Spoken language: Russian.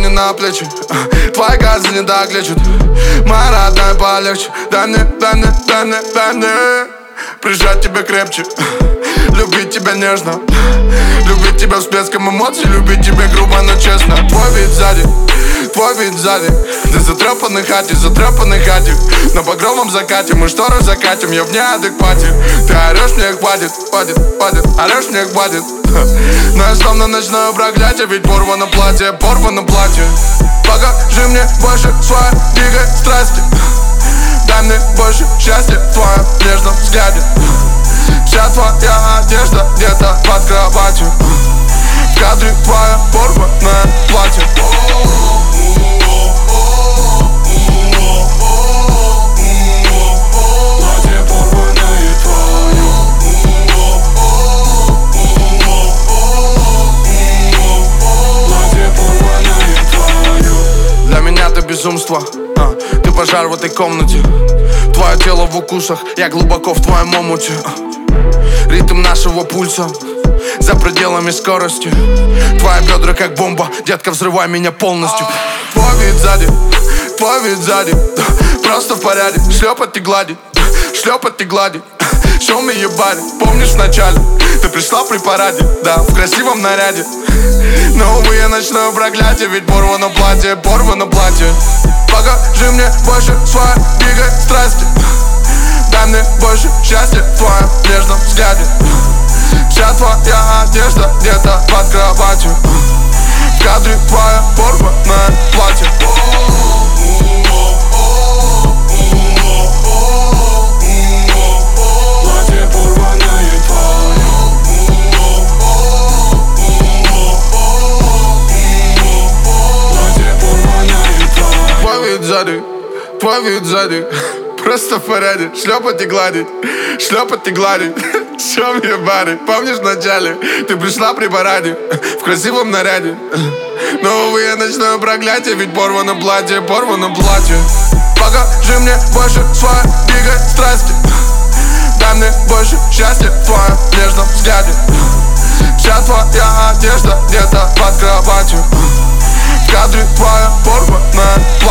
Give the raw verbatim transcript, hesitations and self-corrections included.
ладони на плечи, твои газы не доглечат. Моя родная, полегче. Дай мне, дай мне, дай мне, дай мне прижать тебя крепче, любить тебя нежно, любить тебя всплеском эмоций, любить тебя грубо, но честно. Твой вид сзади, твой вид сзади, ты затрепанный хате, затрепанный хате. На багровом закате мы шторы закатим, я в неадеквате. Ты орешь, мне хватит, хватит, хватит, орешь, мне хватит. Но я словно ночное проклятие, ведь порвано платье, порвано платье. Покажи мне больше своей дикой страсти, дай мне больше счастья в твоем нежном взгляде. Вся твоя одежда где-то под кроватью, в кадре твое порванное платье. Платье порванное твое. Платье порванное твое. Для меня это безумство, а, ты пожар в этой комнате. Твое тело в укусах, я глубоко в твоем омуте. Ритм нашего пульса за пределами скорости. Твои бедра как бомба, детка, взрывай меня полностью. Твой вид сзади, твой вид сзади, просто в порядке. Шлепать и гладить, шлепать и гладить. Show me your body, помнишь вначале ты пришла при параде, да, в красивом наряде. Но, увы, я ночное проклятие, ведь порвано платье, порвано платье. Покажи мне больше своей дикой страсти, дай мне больше счастья в твоем нежном взгляде. Вся твоя одежда где-то под кроватью, в кадре твое порванное платье. Платье порванное твое. Платье порванное твое. Твой вид сзади, твой вид сзади, просто в порядке. Шлепать и гладить, шлепать и гладить. Show me your body, помнишь вначале ты пришла при параде, в красивом наряде. Но, увы, я ночное проклятие, ведь порвано платье, порвано платье. Покажи мне больше своей дикой страсти, дай мне больше счастья в твоем нежном взгляде. Вся твоя одежда где-то под кроватью, в кадре твое порванное